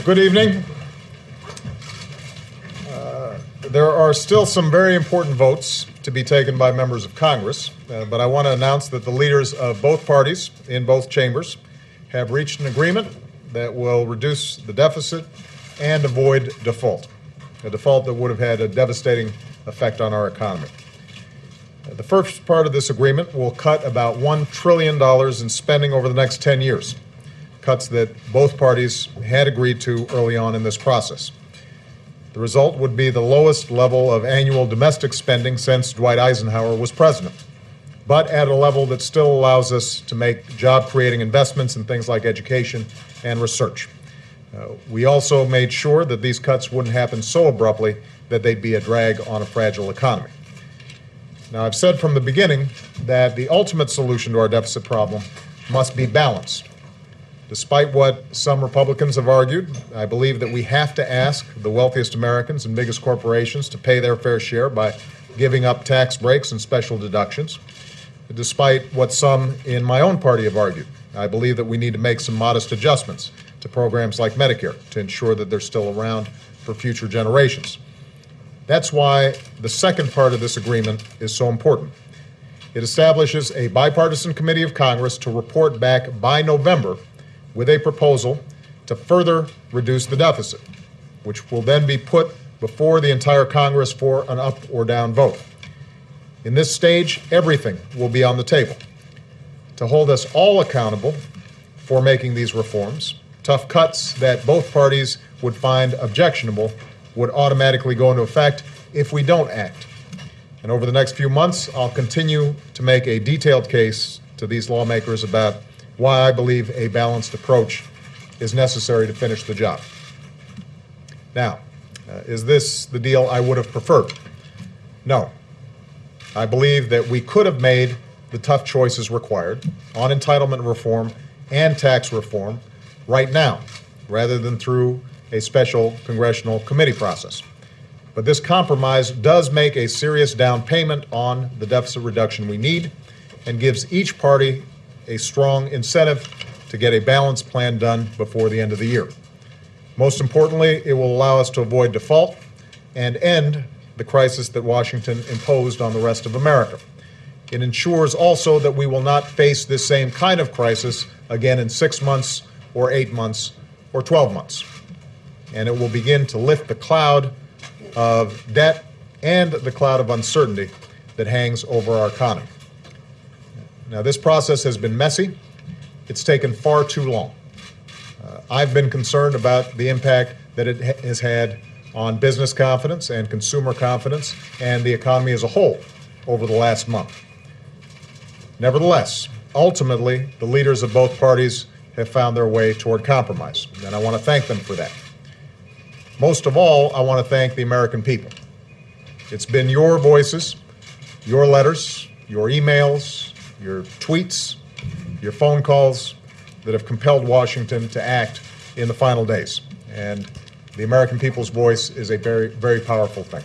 Good evening. There are still some very important votes to be taken by members of Congress, but I want to announce that the leaders of both parties in both chambers have reached an agreement that will reduce the deficit and avoid default, a default that would have had a devastating effect on our economy. The first part of this agreement will cut about $1 trillion in spending over the next 10 years, cuts that both parties had agreed to early on in this process. The result would be the lowest level of annual domestic spending since Dwight Eisenhower was president, but at a level that still allows us to make job-creating investments in things like education and research. We also made sure that these cuts wouldn't happen so abruptly that they'd be a drag on a fragile economy. Now, I've said from the beginning that the ultimate solution to our deficit problem must be balanced. Despite what some Republicans have argued, I believe that we have to ask the wealthiest Americans and biggest corporations to pay their fair share by giving up tax breaks and special deductions. Despite what some in my own party have argued, I believe that we need to make some modest adjustments to programs like Medicare to ensure that they're still around for future generations. That's why the second part of this agreement is so important. It establishes a bipartisan committee of Congress to report back by November with a proposal to further reduce the deficit, which will then be put before the entire Congress for an up or down vote. In this stage, everything will be on the table to hold us all accountable for making these reforms. Tough cuts that both parties would find objectionable would automatically go into effect if we don't act. And over the next few months, I'll continue to make a detailed case to these lawmakers about why I believe a balanced approach is necessary to finish the job. Now, is this the deal I would have preferred? No. I believe that we could have made the tough choices required on entitlement reform and tax reform right now, rather than through a special congressional committee process. But this compromise does make a serious down payment on the deficit reduction we need and gives each party a strong incentive to get a balanced plan done before the end of the year. Most importantly, it will allow us to avoid default and end the crisis that Washington imposed on the rest of America. It ensures also that we will not face this same kind of crisis again in 6 months or 8 months or 12 months. And it will begin to lift the cloud of debt and the cloud of uncertainty that hangs over our economy. Now, this process has been messy. It's taken far too long. I've been concerned about the impact that it has had on business confidence and consumer confidence and the economy as a whole over the last month. Nevertheless, ultimately, the leaders of both parties have found their way toward compromise, and I want to thank them for that. Most of all, I want to thank the American people. It's been your voices, your letters, your emails, your tweets, your phone calls that have compelled Washington to act in the final days. And the American people's voice is a very, very powerful thing.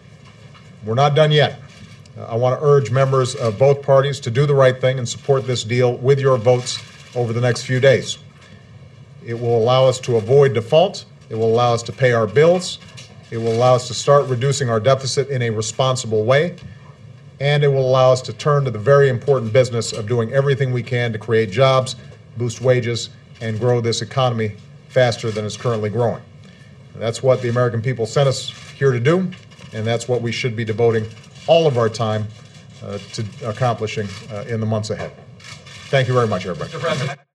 We're not done yet. I want to urge members of both parties to do the right thing and support this deal with your votes over the next few days. It will allow us to avoid default. It will allow us to pay our bills. It will allow us to start reducing our deficit in a responsible way. And it will allow us to turn to the very important business of doing everything we can to create jobs, boost wages, and grow this economy faster than it's currently growing. That's what the American people sent us here to do, and that's what we should be devoting all of our time to accomplishing in the months ahead. Thank you very much, everybody. Mr. President.